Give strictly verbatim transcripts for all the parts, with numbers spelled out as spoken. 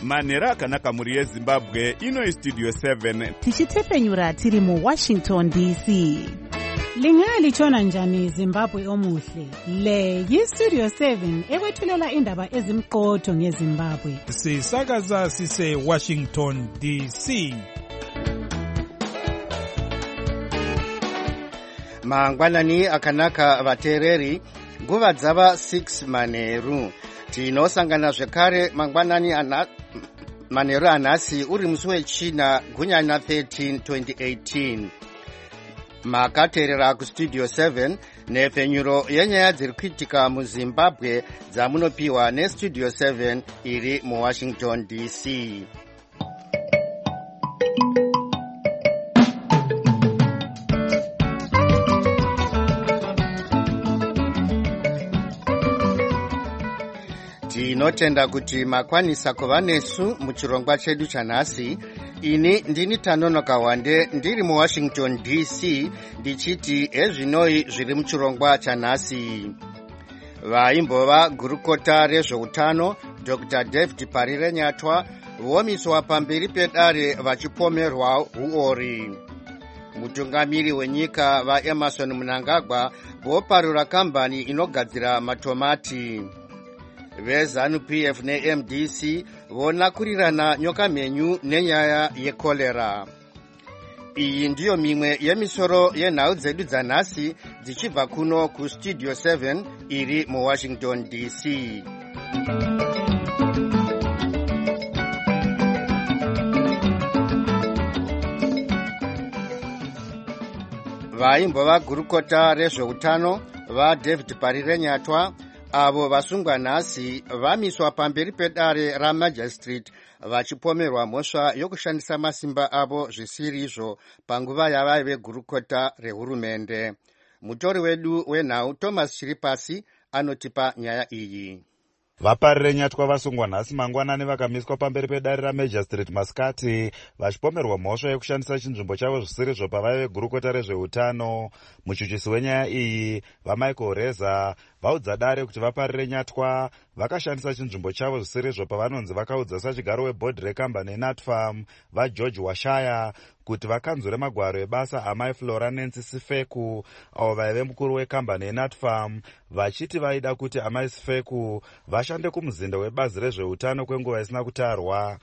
manhero akanaka mhuri yezimbabwe. Ino istudio seven tichitepfenyura tiri muwashington D C. Lingalitshona njani Zimbabwe omuhle? Le yistudio seven ekwethulela indaba ezimqotho ngeZimbabwe. Sisakaza sise Washington D C. Mangwanani akanaka vatereri, nguva dzava six manheru. Tinosangana zvekare mangwanani ana manheru anhasi uri musi wechina gunyana thirteen twenty eighteen. Makateerera kustudio seven nepfenyuro yenyaya dziri kuitika muZimbabwe dzamunopiwa nestudio seven iri muWashington D C. Tinotenda kuti makwanisa kuva nesu muchirongwa chedu chanhasi. Ini ndini Tanonoka Wande ndiri muWashington D C ndichiti ezvinoi zviri muchirongwa chanhasi. Vaimbova gurukota rezveutano Doctor David Parire Nyatwa vomiswa pamberi pedare vachipomerwa huori. Mutungamiri wenyika vaEmerson Mnangagwa voparura kambani inogadzira matomati. VeZanu P F neM D C vonakurirana nyoka mhenyu nenyaya yekolera. Iyi ndiyo mimwe yemisoro yenhau dzedu dzanhasi dzichibva kuno kustudio seven iri muWashington D C. Vaimbova gurukota rezveutano vaDavid Parire Nyatwa avo vasungwa nhasi vamiswa pamberi pedare ramajistrate vachipomerwa mhosva yokushandisa masimba avo zvisiri izvo panguva yavaive gurukota rehurumende. Mutori wedu wenhau Thomas Chiripasi anotipa nyaya iyi. Vaparire Nyatwa vasungwa nhasi mangwanani vakamiswa pamberi pedare ramajistrate masikati vachipomerwa mhosva yekushandisa chinzvimbo chavo zvisiri izvo pavaive gurukota rezveutano. Muchuchisi wenyaya iyi vaMichael Reza vaudza dare kuti Vaparire Nyatwa vakashandisa chinzvimbo chavo zvisiri izvo pavanonzi vakaudza sachigaro webhodhi rekambani yeNatfarm vaGeorge Washaya kuti vakanzure magwaro ebasa amai Flora Nancy Sifeku avo vaive mukuru wekambani yeNatfarm vachiti vaida kuti amai Sifeku vashande kumuzinda webazi rezveutano kwenguva isina kutarwa.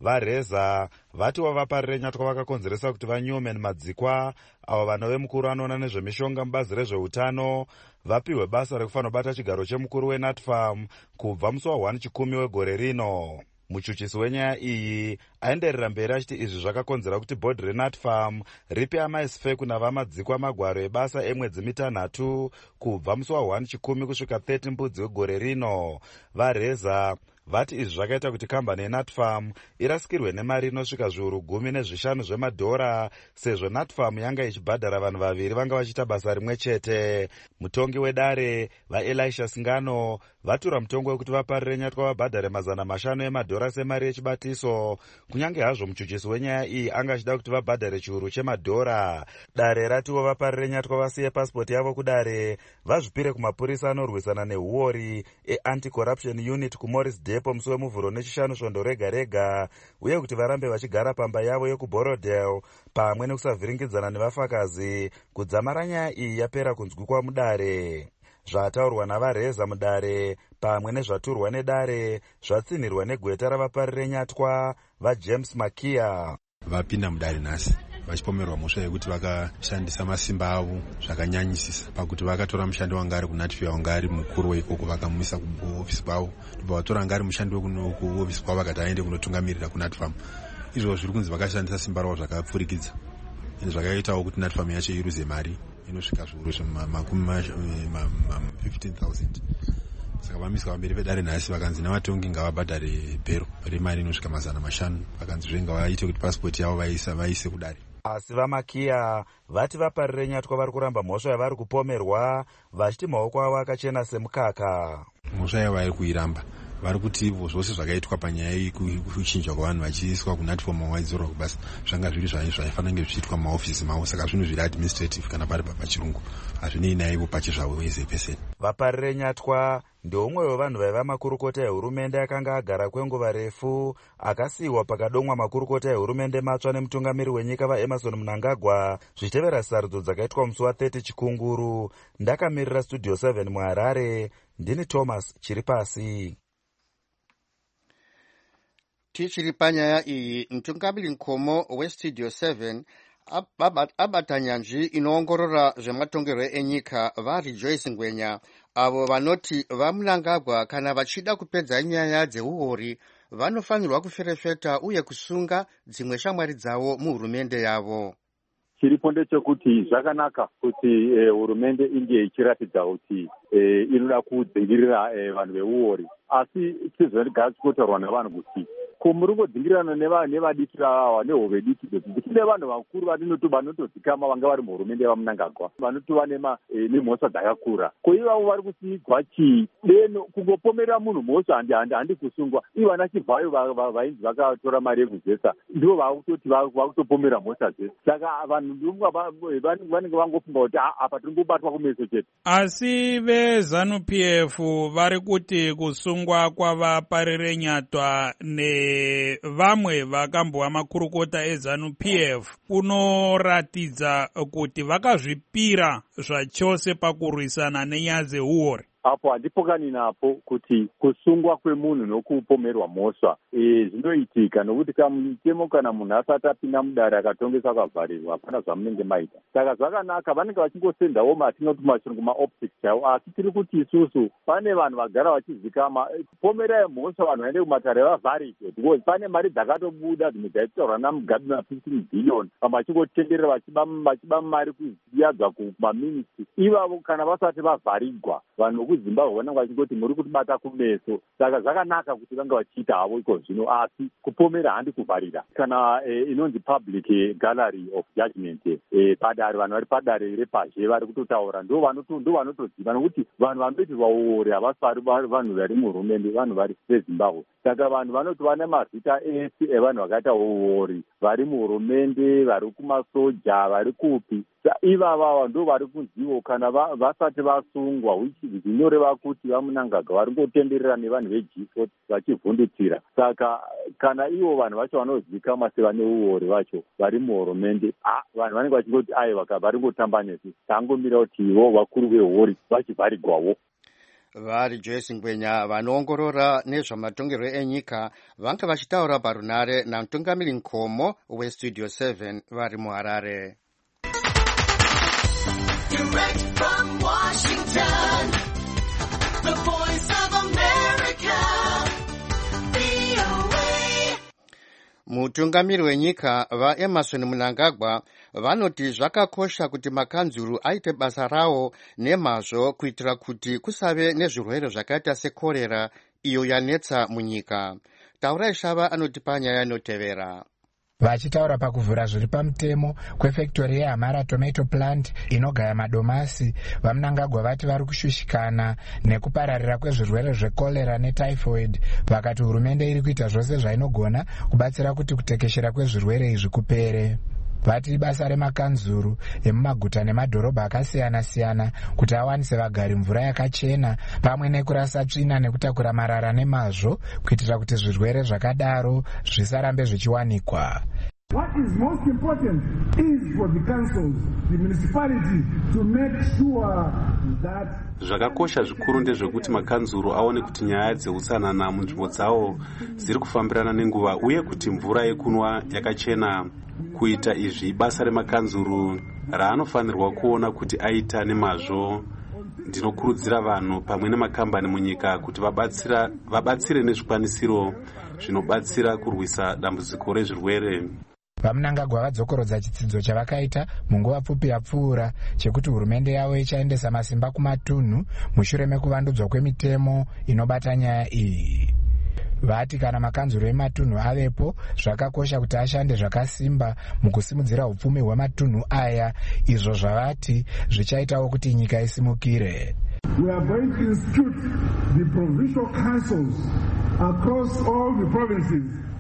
VaReza vatiwo Vaparire Nyatwa vakakonzeresa kuti vaNewman Madzikwa avo vanove mukuru anoona nezvemishonga mubazi rezveutano vapiwe basa rekufanira bata chigaro chemukuru weNatfarm kubva musi wa first chikumi wegore rino. Muchuchisi wenyaya iyi aenderera mberi achiti izvi zvakakonzera kuti bhodhi reNatfarm ripe amai Sifeku navaMadzikwa magwaro ebasa emwedzi mitanhatu kubva musi wa first chikumi kusvika thirty mbudzi wegore rino. VaReza vati izvi zvakaita kuti kambani yeNatfarm irasikirwe nemari inosvika zviuru gumi nezvishanu zvemadhora sezvo Natfarm yanga ichibhadhara vanhu vaviri vanga vachiita basa rimwe chete. Mutongi wedare vaElisha Singano vatura mutongo wekuti Vaparire Nyatwa vabhadhare mazana mashanu emadhora semari yechibatiso, kunyange hazvo muchuchisi wenyaya iyi anga achida kuti vabhadhare chiuru chemadhora. Dare ratiwo Vaparire Nyatwa vasiye pasipoti yavo kudare vazvipire kumapurisa anorwisana nehuori eAnti-Corruption Unit kuMorris Depo musi wemuvhuro nechishanu svondo rega rega, uye kuti varambe vachigara pamba yavo yekuBorodale pamwe nekusavhiringidzana nevafakazi kudzamara nyaya iyi yapera kunzwikwa mudare. Zvataurwa navaReza mudare pamwe nezvaturwa nedare zvatsinhirwa negweta raVaparire Nyatwa vaJames Makia. Vapinda mudare nhasi vachipomerwa mhosva yekuti vakashandisa masimba avo zvakanyanyisisa pakuti vakatora mushandi wanga ari kuNatfield wanga ari mukuru weikoko vakamumisa kuofisi kwavo, ndobva vatora anga ari mushandi wekuofisi kwavo vakati aende kunotungamirira kuNatfarm. Izvo zviri kunzi vakashandisa simba ravo zvakapfurikidza, zvakaitawo kuti Natfarm yacho iruze mari inosvika zviuru zvemakumi fifteen thousand. Saka vamiswa pamberi pedare nhasi vakanzi navatongi ngavabhadhare bhero remari inosvika mazana mashanu, vakanzi zvenga vaite kuti pasipoti yavo vaisa vaise kudare. Asi vaMakia vati Vaparire Nyatwa vari kuramba mhosva yavari kupomerwa vachiti maoko avo akachena semukaka. Mhosva yavo vari kuiramba vari kuti zvose zvakaitwa panyaya yekuchinjwa kwavanhu vachiiswa kunatifomu mawaidzorwa kubasa zvanga zviri zvaifanira kunge zvichiitwa mumaofisi mavo, saka zvinhu zviri administrative kana pari pachirungu hazvinei naivo pachizvavo ezepeseni. Vaparire Nyatwa ndeumwe wevanhu vaiva makurukota ehurumende akanga agara kwenguva refu, akasiyiwa pakadomwa makurukota ehurumende matsva nemutungamiri wenyika vaEmmerson Mnangagwa zvichitevera sarudzo dzakaitwa musi wa30 Chikunguru. Ndakamirira Studio seven muHarare, ndini Thomas Chiripasi. Tichiri panyaya iyi, mutungamiri mukhomo weStudio seven abata nyanzvi inoongorora zvematongerwo enyika vaRejoice Ngwenya, avo vanoti vaMnangagwa kana vachida kupedza nyaya dzeuori vanofanirwa kuferefeta uye kusunga dzimwe shamwari dzavo muhurumende yavo. Chiripo ndechekuti zvakanaka kuti hurumende e, inge ichiratidza kuti e, inoda kudzingirira e, vanhu veuori, asi chizvonigadzikotorwa nevanhu kuti muri kudzingirana nevadiki ava nehove diki kune vanhu vakuru vanotodzikama vanga vari muhurumende vaMnangagwa vanotova nemhosva dzakakura. Ko ivavo vari kusigwa chii? Deno kungopomerera munhu mhosva handi kusungwa. Ivo vana Chivhayo vainzi vakatora mari yekuzesa ndivo vakutoti vakutopomera mhosva dzese. Saka vanhu vanenge vangofunga kuti apa tiri kubatwa kumeso chete. Asi veZANU-P F vari kuti kusungwa kwavaparire Nyatwa ne vamwe vakambova makurukota eZANU-P F kunoratidza kuti vakazvipira zvachose pakurwisana nenyaya dzeuori. Apo handipokani napo kuti kusungwa kwemunhu nokupomerwa mhosva e, zvinoitika nokuti kamutemo kana munhu asati apinda mudare akatongesa akavharirwa hapana zvamunenge maita. Saka zvakanaka vanenge vachingosendawo matinoti machirungu maoptics chaiwo, asi tiri kuti isusu pane vanhu vagara vachizikama pomerai mhosva vanhu vaende kumatare vavharike, because pane mari dzakatobuda dzimwe dzaitaurwa naMugabe ma15 billion vamwe vachingotenderera vachiba mari kuyadzwa kumaministry. Ivavo kana vasati vavharigwa vanhu Zimbabwe vanenge vachingoti muri kutibata kumeso. Saka zvakanaka kuti vange vachiita havo iko zvino, asi kupomera handi kuvharira. Kana e, inonzi public e, gallery of judgment e, padare vanhu vari padare repazhe vari kutotaura ndo vanotoziva nokuti vanhu vanoitirwa uori havasi vanhu vari muhurumende, vanhu vari veZimbabwe. Saka vanhu vanoti vane mazita ese evanhu vakaita uori vari muhurumende, vari kumasoja, vari kupi. Ivava ndo vari kunzivo kana vasati vasungwa, zvinoreva kuti vaMnangagwa vari ngotenderera nevanhu veG forty vachivhundutsira. Saka kana ivo vanhu vacho vanozikama sevane uori vacho vari muhurumende, vanhu vanenge vachingoti aiwa vari ngotamba nesu, tangomira kuti ivo vakuru vehuori vachivharigwawo. VaRejoice Ngwenya vanoongorora nezvamatongerwo enyika vanga vachitaura parunare namutungamiri mukhomo weStudio seven vari muHarare. Direct from Washington, the voice of America, V O A. Mutungamiri wenyika vaEmmerson Mnangagwa vanoti zvakakosha kuti makanzuru aite basa rawo nemazvo kuitira kuti kusave nezvirwere zvakaita sekorera iyo yanetsa munyika. Taurai Shava anoti panyaya inotevera. Vachitaura pakuvhura zviri pamutemo kwefektori yeHamara Tomato Plant inogaya madomasi, vaMnangagwa vati vari kushushikana nekupararira kwezvirwere zvekolera netyphoid, vakati hurumende iri kuita zvose zvainogona kubatsira kuti kutekeshera kwezvirwere izvi kupere. Vati ibasa remakanzuru emumaguta nemadhorobha akasiyana-siyana kuti awanise vagari mvura yakachena pamwe nekurasa tsvina nekutakura marara nemazvo kuitira kuti zvirwere zvakadaro zvisarambe zvichiwanikwa. What is most important is for the councils, the municipality, to make sure that zvakakosha zvikuru ndezvekuti makanzuru aone kuti nyaya dzeutsanana munzvimbo dzawo dziri kufambirana nenguva uye kuti mvura yekunwa yakachena. Kuita izvi basa remakanzuru raanofanirwa kuona kuti aita nemazvo. Ndinokurudzira vanhu pamwe nemakambani munyika kuti vabatsira vabatsire nezvikwanisiro zvinobatsira kurwisa dambudziko rezvirwere. VaMnangagwa vadzokorodza chitsidzo chavakaita munguva pfupi yapfuura chekuti hurumende yavo ichaendesa masimba kumatunhu mushure mekuvandudzwa kwemitemo inobata nyaya iyi. Vati kana makanzuro ematunhu avepo zvakakosha kuti ashande zvakasimba mukusimudzira upfumi hwematunhu aya, izvo zvavati zvichaitawo kuti nyika isimukire. We are going to institute the provincial councils across all the provinces.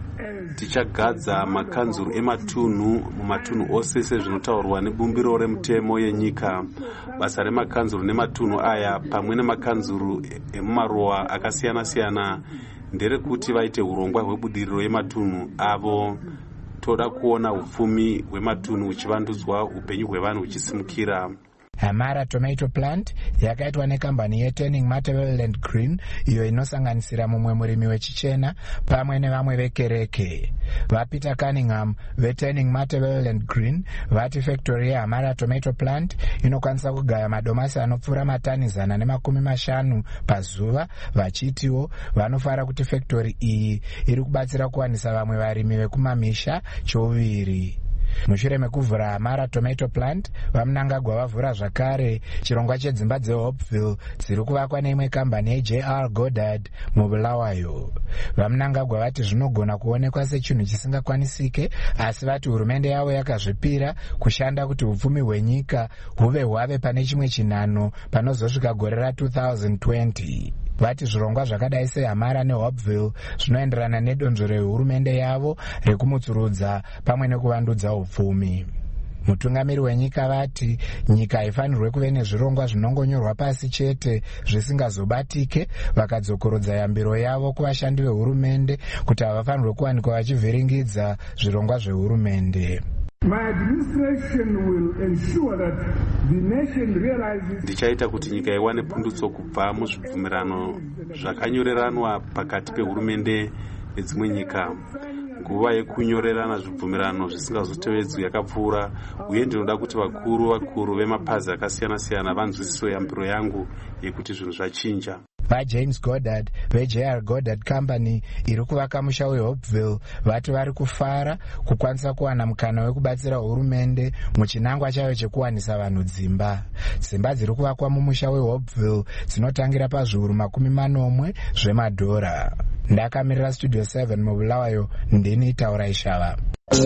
Tichagadza makanzuru ematunhu mumatunhu ose sezvinotaurwa nebumbiro remutemo yenyika. Basa remakanzuru nematunhu aya pamwe nemakanzuru emumaroa akasiyana-siyana nderekuti vaite urongwa hwebudiriro yematunhu avo. Toda kuona upfumi hwematunhu huchivandudzwa, upenyu hwevanhu huchisimukira. Hamara Tomato Plant yakaitwa nekambani yeTurning Matabeleland Green, iyo inosanganisira mumwe murimi wechichena pamwe nevamwe vekereke. VaPeter Cunningham veTurning Matabeleland Green vati factory yeHamara Tomato Plant inokwanisa kugaya madomasi anopfuura matani zana nemakumi mashanu pazuva, vachitiwo vanofara kuti factory iyi iri kubatsira kuwanisa vamwe varimi vekumamisha chouviri. Mushure mekuvhura Hamara Tomato Plant, vaMnangagwa vavhura zvakare chirongwa chedzimba dzeHopeville dziri kuvakwa neimwe kambani yeJ R Goddard muBulawayo. VaMnangagwa vati zvinogona kuonekwa sechinhu chisingakwanisike, asi vati hurumende yavo yakazvipira kushanda kuti upfumi hwenyika huve hwave pane chimwe chinhano panozosvika gore ra-twenty twenty. Vati zvirongwa zvakadai seHamara neHopeville zvinoenderana nedonzvo rehurumende yavo rekumutsurudza pamwe nekuvandudza upfumi. Mutungamiri wenyika vati nyika haifanirwe kuve nezvirongwa zvinongonyorwa pasi chete zvisingazobatike, vakadzokorodza yambiro yavo kuvashandi vehurumende kuti havafanirwe kuwanikwa vachivhiringidza zvirongwa zvehurumende. My administration will ensure that the nation realizes. Ndichaita kuti nyika iwane pundutso kubva muzvibvumirano zvakanyoreranwa pakati pehurumende nedzimwe nyika. Nguva yekunyorerana zvibvumirano zvisingazotevedzwi yakapfuura, uye ndinoda kuti vakuru vakuru vemapazi akasiyana-siyana vanzwisise yambiro yangu yekuti zvinhu zvachinja. VaJames Goddard veJ R Goddard Company iri kuvaka musha weHopeville vati vari kufara kukwanisa kuwana mukana wekubatsira hurumende muchinangwa chayo chekuwanisa vanhu dzimba. Dzimba dziri kuvakwa mumusha weHopeville dzinotangira pazviuru makumi manomwe zvemadhora. Ndakamirira Studio seven muBulawayo, ndini Taura Ishava.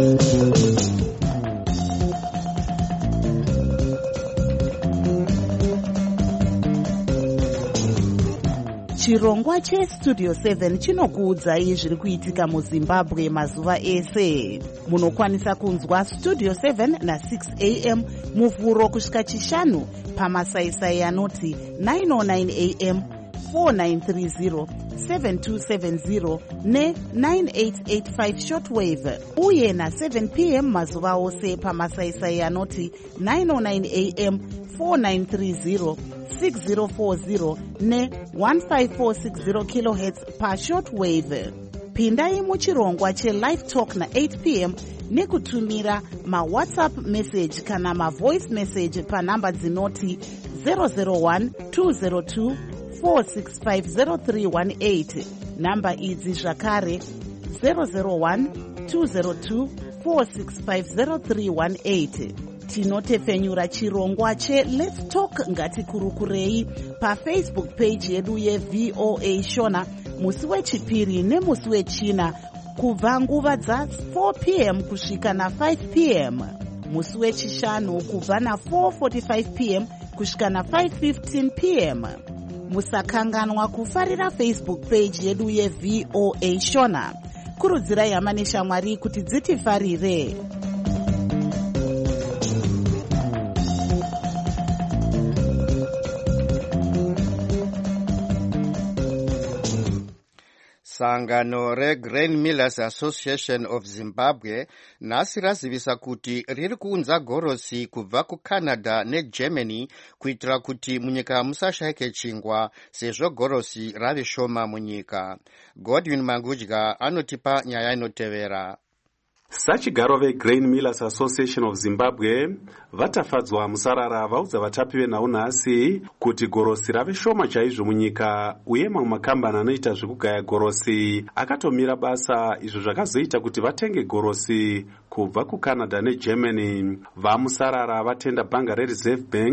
Chirongwa cheStudio seven chinokuudzai zviri kuitika muZimbabwe mazuva ese. Munokwanisa kunzwa Studio seven na six a m muvhuro kusvika chishanu pamasaisai anoti nine oh nine a m, four nine three zero, seven two seven zero ne nine eight eight five shortwave, uye na seven p m mazuva ose pamasaisai anoti nine oh nine a m, four nine three zero, six zero four zero ne one five four six zero kilohertz pa shortwave. Pindai muchirongwa cheLive Talk na eight p m nekutumira mawhatsapp message kana mavoice message panhamba dzinoti zero zero one two zero two four six five zero three one eight. Namba idzi zvakare zero zero one two zero two four six five zero three one eight. Tinotefenyura chirongwa che Let's Talk Ngatikurukurei paFacebook page yedu yeV O A Shona musi wechipiri nemusi wechina kubva nguva dza four p m kusvika na five p m, musi wechishanu kubva na four forty-five p m kusvika na five fifteen p m. Musakanganwa kufarira Facebook page yedu yeV O A Shona. Kurudzirai hama neshamwari kuti dzitifarire. Sangano reGrain Millers Association of Zimbabwe nhasi razivisa kuti riri kuunza gorosi kubva kuCanada neGermany kuitira kuti munyika musashayike chingwa sezvo gorosi rave shoma munyika. Godwin Mangudya anotipa nyaya inotevera. Sachigaro veGrain Millers Association of Zimbabwe vatafadzwa musarara vaudza vatapi venhau nhasi kuti gorosi rave shoma chaizvo munyika, uye mamwe makambani anoita zvekugaya gorosi akatomira basa, izvo zvakazoita kuti vatenge gorosi kubva kuCanada neGermany. Vamusarara vatenda bhanga reReserve Bank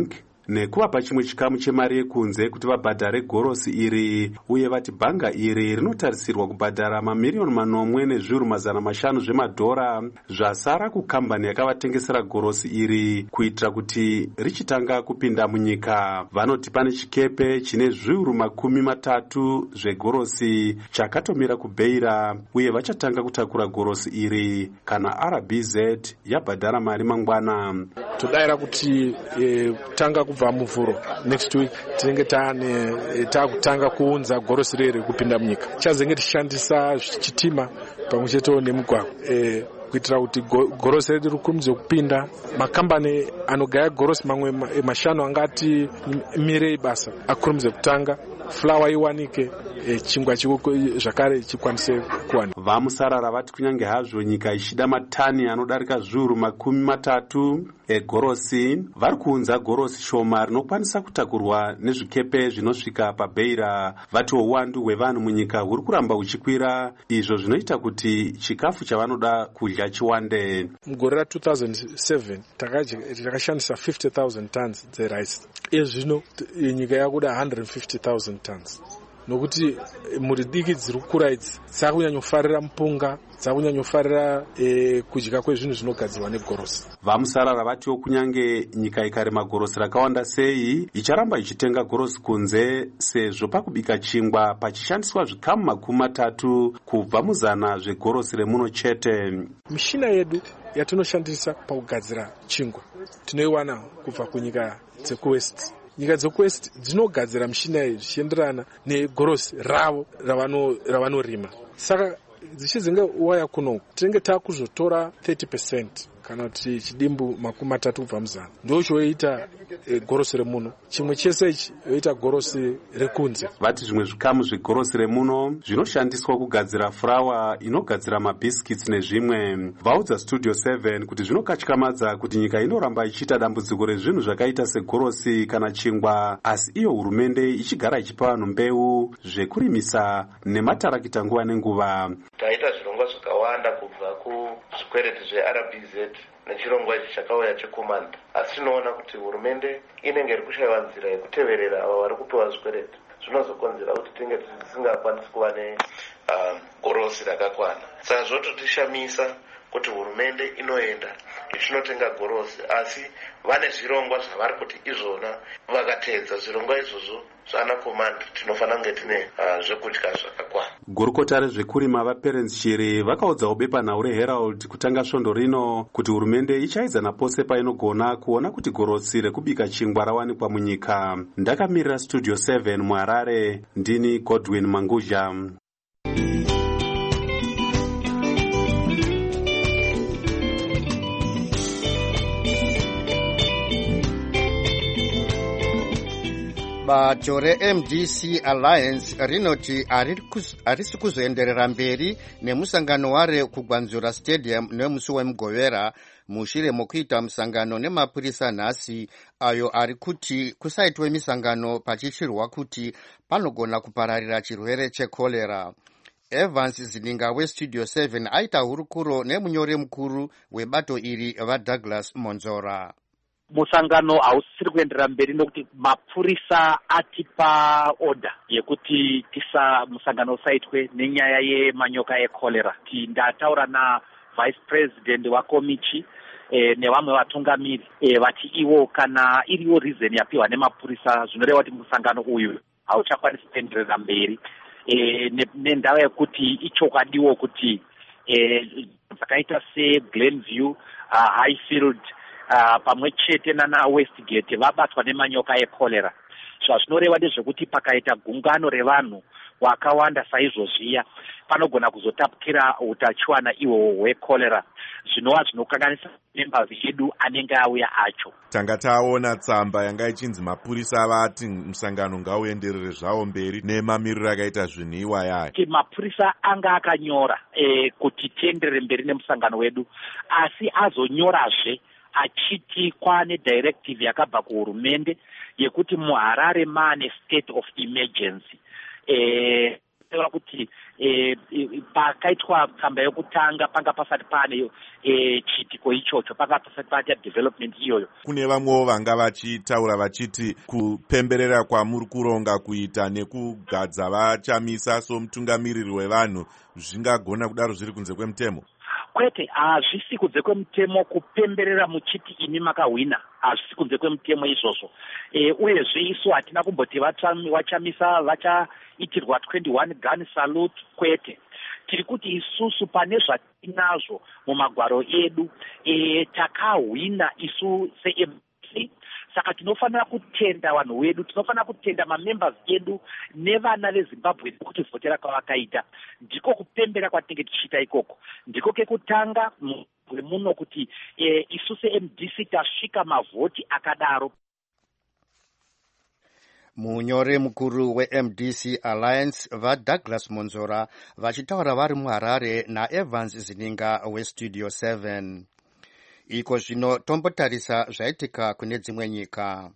nekuvapa chimwe chikamu chemari yekunze kuti vabhadhare gorosi iri, uye vati bhanga iri rinotarisirwa kubhadhara mamiriyoni manomwe nezviuru mazana mashanu zvemadhora zvasara kukambani yakavatengesera gorosi iri kuitira kuti richitanga kupinda munyika. Vanoti pane chikepe chine zviuru makumi matatu zvegorosi chakatomira kubeira, uye vachatanga kutakura gorosi iri kana R B Z yabhadhara mari mangwana. Todaira kuti e, tanga kubva muvhuro next week tinenge tane e, takutanga kuunza gorosi riri kupinda munyika. Chazenge tishandisa chitima pamwe chete nemugwagwa e, kuitira kuti gorosi redu rikurumidze kupinda. Makambani anogaya gorosi mamwe mashanu angati mirei basa akurumidze kutanga, flour iwanike, e, chingwa chikuko zvakare chikwanise kuwana. Vamusarara vati kunyange hazvo nyika ichida matani anodarika zviuru makumi matatu egorosi, vari kuunza gorosi shoma rinokwanisa kutakurwa nezvikepe zvinosvika pabeira. Vati uwandu hwevanhu munyika huri kuramba huchikwira, izvo zvinoita kuti chikafu chavanoda kudya chiwande. Mugore ra two thousand seven takashandisa fifty thousand tons dzerice. Ezvino nyika yakuda one hundred fifty thousand tons. Nokuti muri diki dziri kukura idzi dzakunyanyofarira mpunga, dzakunyanyofarira e, kudya kwezvinhu zvinogadzirwa negorosi. Vamusarara vatiwo kunyange nyika ikarema gorosi rakawanda sei, icharamba ichitenga gorosi kunze, sezvo pakubika chingwa pachishandiswa zvikamu makumi matatu kubva muzana zvegorosi remuno chete. Mishina yedu yatinoshandisa pakugadzira chingwa tinoiwana kubva kunyika dzekuwest. Nyika dzekuwest dzinogadzira mishina iyi zvichienderana negorosi ravo ravanorima. Saka dzichizenga waya kuno tinenge takuzotora thirty percent kana kuti chidimbu makumi matatu kubva muzana. Ndo choita e, gorosi remuno. Chimwe chese ichi yoita gorosi rekunze. Vati zvimwe zvikamu zvegorosi remuno zvinoshandiswa kugadzira flour inogadzira mabhiskits nezvimwe. Vaudza Studio seven kuti zvinokatyamadza kuti nyika inoramba ichiita dambudziko rezvinhu zvakaita segorosi kana chingwa, asi iyo hurumende ichigara ichipa vanhu mbeu, zvekurimisa nematarakita nguva nenguva. Taita zvirongwa zvakawanda kubva kuzvikwereti zve-R B Z nechirongwa ichi chakauya checommand, asi tinoona kuti hurumende inenge iri kushayiwa nzira yekuteverera ava vari kupiwa zvikwereti. Zvinozokonzera kuti tinge tisingakwanisi kuva negorosi uh, rakakwana. Saka zvototishamisa kuti hurumende inoenda ichinotenga gorosi, asi vane zvirongwa zvavari kuti izvona vakateedza zvirongwa izvozvo zvana command tinofanira kunge tine uh, zvekudya zvakakwana. Gurukota rezvekurima vaParents Chiri vakaudzawo bepanhau reHerald kutanga svondo rino kuti hurumende ichaidzana pose painogona kuona kuti gorosi rekubika chingwa rawanikwa munyika. Ndakamirira Studio seven muHarare, ndini Godwin Manguzha. Bato re-M D C Alliance rinoti harisi kuzoenderera mberi nemusangano ware kugwanzura stadium nemusi wemugovera mushure mokuita musangano nemapurisa nhasi, ayo ari kuti kusaitwe misangano pachichirwa kuti panogona kupararira chirwere chekolera. Evans Zininga weStudio seven aita hurukuro nemunyori mukuru webato iri vaDouglas Monzora. Musangano hausiri kuenderera mberi nokuti mapurisa atipa order yekuti tisa musangano usaitwe nenyaya yemanyoka ekolera. Ndataura na vice president wakomichi e, nevamwe vatungamiri e, vati iwo kana iriwo reason yapiwa nemapurisa zvinoreva kuti musangano uyu hauchakwanisi kuenderera mberi e, nendava yekuti ichokwadiwo kuti e, zvakaita seGlenview, uh, Highfield Uh, pamwe chete nana Westgate vabatwa nemanyoka ekolera. Zvazvinoreva ndezvekuti pakaita gungano revanhu wakawanda saizvozviya panogona kuzotapukira utachiwana ihwo hwekolera, zvinova zvinokanganisa membazi edu anenge auya acho. Tanga taona tsamba yanga ichinzi mapurisa vati musangano ngauenderere zvawo mberi nemamiriro akaita zvinhiwa yaya. Mapurisa anga akanyora e, kuti tienderere mberi nemusangano wedu, asi azonyorazve achiti kwane directive yakabva kuhurumende yekuti muHarare maane state of emergency. E, taura kuti eh, pakaitwa tsamba yokutanga panga pasati pane eh, chiitiko ichocho, panga pasati paita development iyoyo. Kune vamwewo vanga vachitaura vachiti kupemberera kwamuri kuronga kuita nekugadza vachamisa somutungamiriri wevanhu zvingagona kudaro zviri kunze kwemutemo? Kwete, hazvisi kunze kwemutemo kupemberera muchiti imi makahwina, hazvisi kunze kwemutemo izvozvo. E, uyezve isu hatina kumboti vachamisa vachaitirwa twenty-one gun salute, kwete. Tiri kuti isusu pane zvatinazvo mumagwaro edu e, takahwina isu se-M D C. Saka tinofanira kutenda vanhu vedu, tinofanira kutenda mamembers edu nevana veZimbabwe kuti vhotera kwavakaita. Ndiko kupembera kwatinenge tichiita ikoko. Ndiko kekutanga muno kuti e, isu se-M D C tasvika mavhoti akadaro. Munyori mukuru we-M D C Alliance vaDouglas Monzora vachitaura vari muHarare naEvans Zininga weStudio seven. Iko zvino tombotarisa zvaitika kune dzimwe nyika.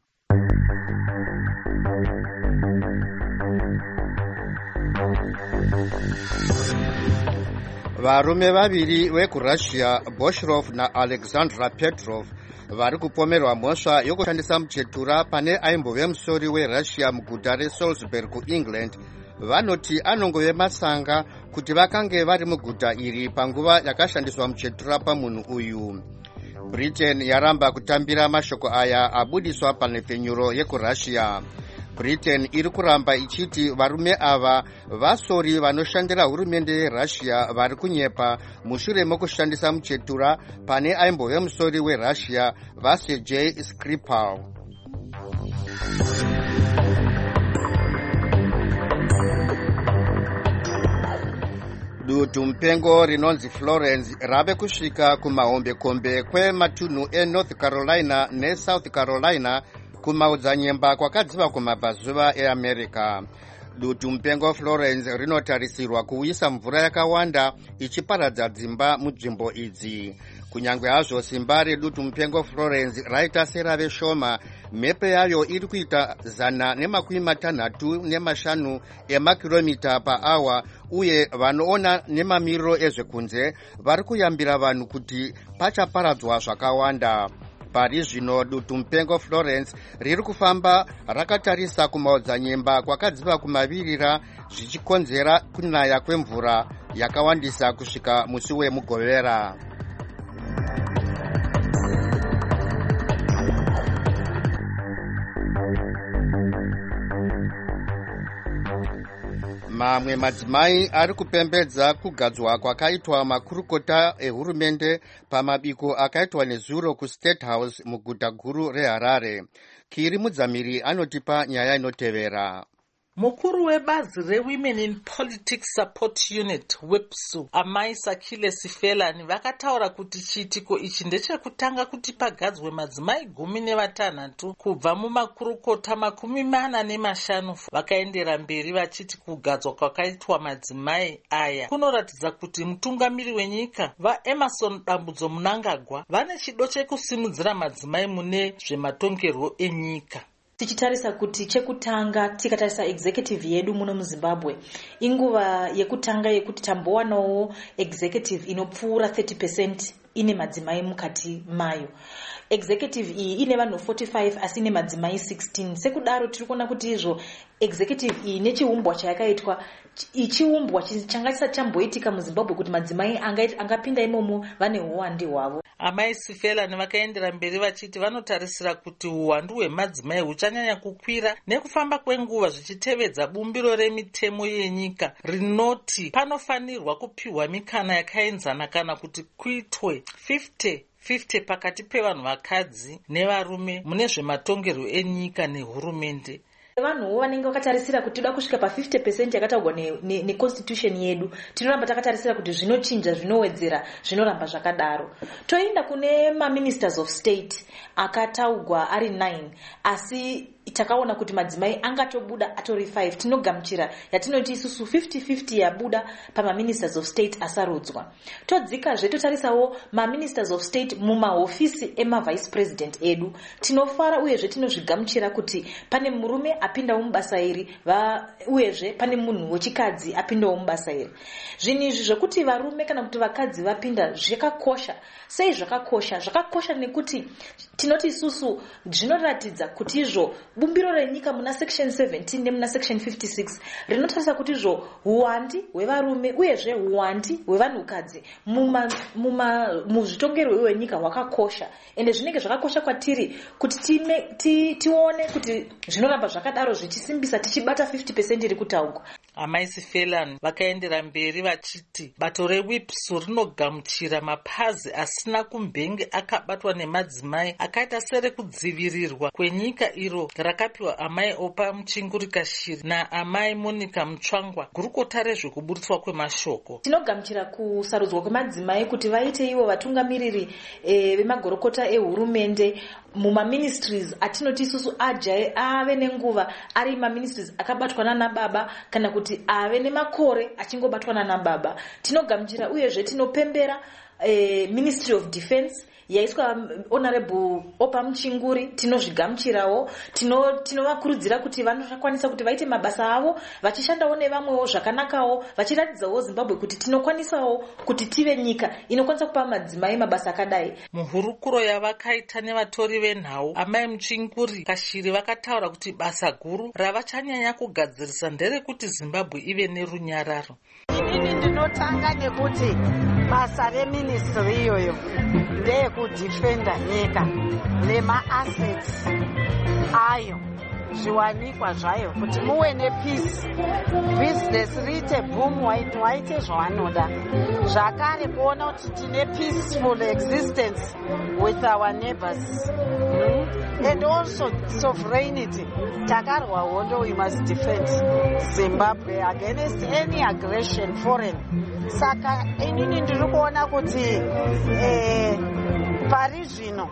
Varume vaviri vekuRussia, Boshrov na Alexandra Petrov, vari kupomerwa mhosva yokushandisa muchetura pane aimbove musori weRussia muguta reSalisbury kuEngland. Vanoti anongove masanga kuti vakange vari muguta iri panguva yakashandiswa muchetura pamunhu uyu. Britain yaramba kutambira mashoko aya abudiswa panhepfenyuro yekuRussia. Britain iri kuramba ichiti varume ava vasori vanoshandira hurumende yeRussia vari kunyepa mushure mokushandisa muchetura pane aimbove musori weRussia vaSergei Skripal. Dutu mupengo rinonzi Florence rave kusvika kumahombekombe kwematunhu eNorth Carolina neSouth Carolina kumaodzanyemba kwakadziva kumabvazuva eAmerica. Dutu mupengo Florence rinotarisirwa kuuyisa mvura yakawanda ichiparadza dzimba munzvimbo idzi. Kunyangwe hazvo simba redutu mupengo Florence raita serave shoma, mhepo yayo iri kuita zana nemakumi matanhatu nemashanu emakiromita paawa, uye vanoona nemamiriro ezvekunze vari kuyambira vanhu kuti pachaparadzwa zvakawanda. Pari zvino dutu mupengo Florence riri kufamba rakatarisa kumaodzanyemba kwakadziva kumavirira zvichikonzera kunaya kwemvura yakawandisa kusvika musi wemugovera. Mamwe madzimai ari kupembedza kugadzwa kwakaitwa makurukota ehurumende pamabiko akaitwa nezuro kuState House muguta guru reHarare. Kiri Mudzamiri anotipa nyaya inotevera. Mukuru webazi reWomen in Politics Support Unit WIPSU Amai Sakile Sifelani vakataura kuti chiitiko ichi ndechekutanga kuti pagadzwe madzimai gumi nevatanhatu kubva mumakurukota makumi mana nemashanu. Vakaendera mberi vachiti kugadzwa kwakaitwa madzimai aya kunoratidza kuti mutungamiri wenyika vaEmerson Dambudzo Mnangagwa vane chido chekusimudzira madzimai mune zvematongerwo enyika. Tichitarisa kuti chekutanga tikatarisa executive yedu muno muZimbabwe inguva yekutanga yekuti tambowanawo executive inopfuura thirty percent ine madzimai mukati mayo. Executive iyi ine vanhu forty-five asi ine madzimai sixteen. Sekudaro tiri kuona kuti izvo executive iyi nechiumbwa chayakaitwa ichiumbwa changa chisati chamboitika muZimbabwe kuti madzimai angapinda imomo vane uwande hwavo. Amai Sifelani vakaendera mberi vachiti vanotarisira kuti uwandu hwemadzimai huchanyanya kukwira nekufamba kwenguva zvichitevedza bumbiro remitemo yenyika rinoti panofanirwa kupiwa mikana yakaenzana kana kuti kuitwe fifty fifty pakati pevanhu vakadzi nevarume mune zvematongerwo enyika nehurumende. Vanhu vanenge vakatarisira kuti toda kusvika pa fifty percent yakataurwa neconstitution ne yedu. Tinoramba takatarisira kuti zvinochinja, zvinowedzera, zvinoramba zvakadaro. Toenda kune ma ministers of state akataurwa ari nine, asi takaona kuti madzimai angatobuda atori five, tinogamuchira yatinoti isusu fifty fifty yabuda pamaministers of state asarodzwa. Todzikazve totarisawo maministers of state mumahofisi emavice president edu. Tinofara uyezve tinozvigamuchira kuti pane murume apindawo mubasa iri uyezve pane munhu wechikadzi apindawo mubasa iri. Zvinhu izvi zvekuti varume kana kuti vakadzi vapinda zvakakosha. Sei zvakakosha? Zvakakosha nekuti tinoti isusu zvinoratidza kuti izvo bumbiro renyika muna section seventeen nemuna section fifty-six rinotarisa kuti izvo huwandi hwevarume uyezve huwandi hwevanhukadzi muzvitongerwo hwenyika hwakakosha, ende zvinenge zvakakosha kwatiri kuti time ti, tione kuti zvinoramba zvakadaro zvichisimbisa tichibata fifty percent iri kutaugwa. Amai Sifelani vakaendera mberi vachiti bato rewipsu rinogamuchira mapazi asina kumbenge akabatwa nemadzimai akaita serekudzivirirwa kwenyika iro rakapiwa amai Opa Muchingurikashiri naamai Monica Mutsvangwa, gurukota rezvekuburitswa kwemashoko. Tinogamuchira kusarudzwa kwemadzimai kuti vaite ivo vatungamiriri e, vemagorokota ehurumende mumaministries atinoti isusu ajaye ave nenguva ari maministries akabatwa nana baba kana kuti ave nemakore achingobatwa nana baba. Tinogamuchira uyezve tinopembera e, Ministry of Defense yaiswa Honorable Opa Muchinguri, tinozvigamuchirawo. Tinovakurudzira tino kuti vanokwanisa kuti vaite mabasa avo vachishandawo nevamwewo zvakanakawo, vachiratidzawo Zimbabwe kuti tinokwanisawo kuti tive nyika inokwanisa kupa madzimai mabasa akadai. Muhurukuro yavakaita nevatori venhau amai Muchinguri Kashiri vakataura kuti basa guru ravachanyanya kugadzirisa nderekuti Zimbabwe ive nerunyararo. Inini ndinotanga nekuti basa reministry iyoyo ndeyekudifenda nyika nema-assets ayo, zviwanikwa zvayo, kuti muwe nepeace, business riite boom, waite zvawanoda. Zvakare kuona kuti tine peaceful existence with our neighbors. Hmm? And also sovereignty. Takarwa hondo, we must defend Zimbabwe against any aggression foreign. Saka inini ndiri kuona kuti eh, pari zvino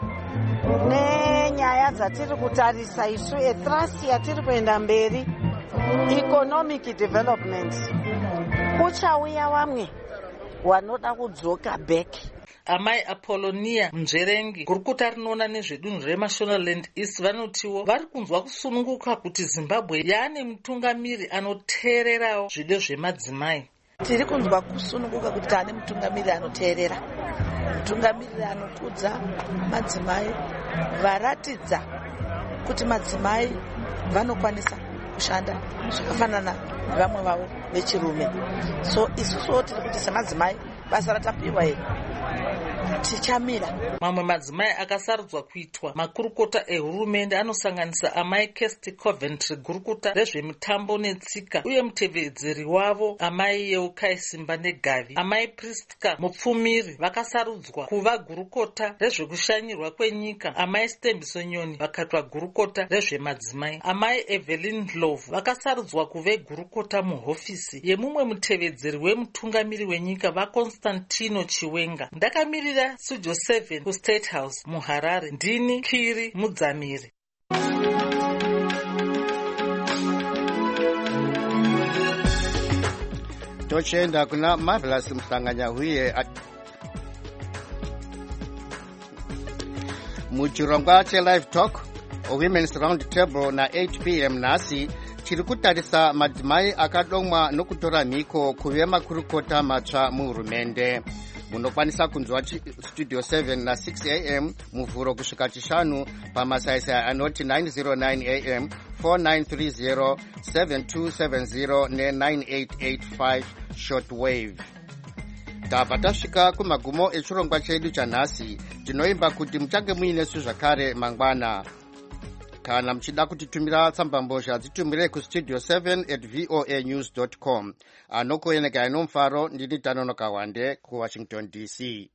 nenyaya dzatiri kutarisa isu ethrust yatiri kuenda mberi economic development, kuchauya vamwe wanoda kudzoka back. Amai Apollonia Mzverengi, gurukota rinoona nezvedunhu reMashonaland East, vanotiwo vari kunzwa kusununguka kuti Zimbabwe yaane mutungamiri anoteererawo zvido zvemadzimai. Tiri kunzwa kusununguka kuti taane mutungamiri anoteerera, mutungamiri anokudza madzimai, varatidza kuti madzimai vanokwanisa kushanda zvakafanana nevamwe vavo vechirume. So isusuwo tiri kuti semadzimai basa ratapiwa iri tichamira. Mamwe madzimai akasarudzwa kuitwa makurukota ehurumende anosanganisa amai Kirsty Coventry, gurukota rezvemitambo netsika uye mutevedzeri wavo amai Yeukai Simba Negavi. Amai Priska Mupfumiri vakasarudzwa kuva gurukota rezvekushanyirwa kwenyika. Amai Stembiso Nyoni vakatwa gurukota rezvemadzimai. Amai Evelyn Love vakasarudzwa kuve gurukota muhofisi yemumwe mutevedzeri wemutungamiri wenyika vaConstantino Chiwenga. Ndakamirira Studio seven kuState House muHarare. Ndini Kiri Mudzamiri. Tochenda kuna Marvelous Mhlanganya huye muchirongwa che-live talk Women's Round Table na eight p m nasi chiri kutarisa madzimai akadomwa nokutora mhiko kuve makurukota matsva muhurumende. Munokwanisa kunzwa Studio seven na six a m muvhuro kusvika chishanu pamasaisai anoti nine oh nine a m, four nine three zero, seven two seven zero ne nine eight eight five shortwave. Tabva tasvika kumagumo echirongwa chedu chanhasi. Tinoimba kuti muchange muinesu zvakare mangwana. Kana muchida kutitumira tsambambozha dzitumire kustudio seven at voa news dot com. Anokuyeneka inomfaro ndini Tanonoka Wande kuWashington D C.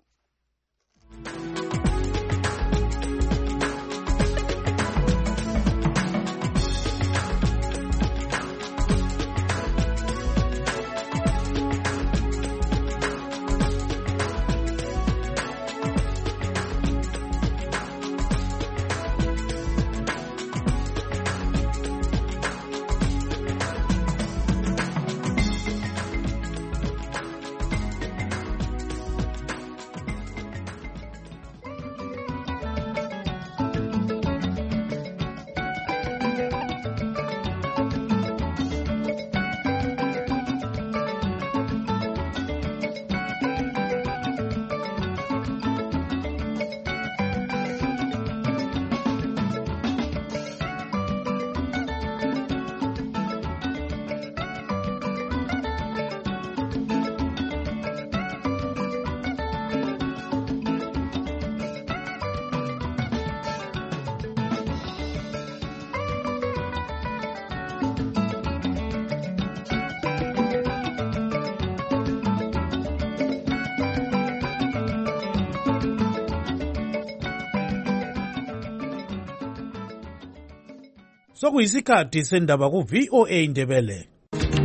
sokuyisikhathi sendaba ku-V O A Ndebele.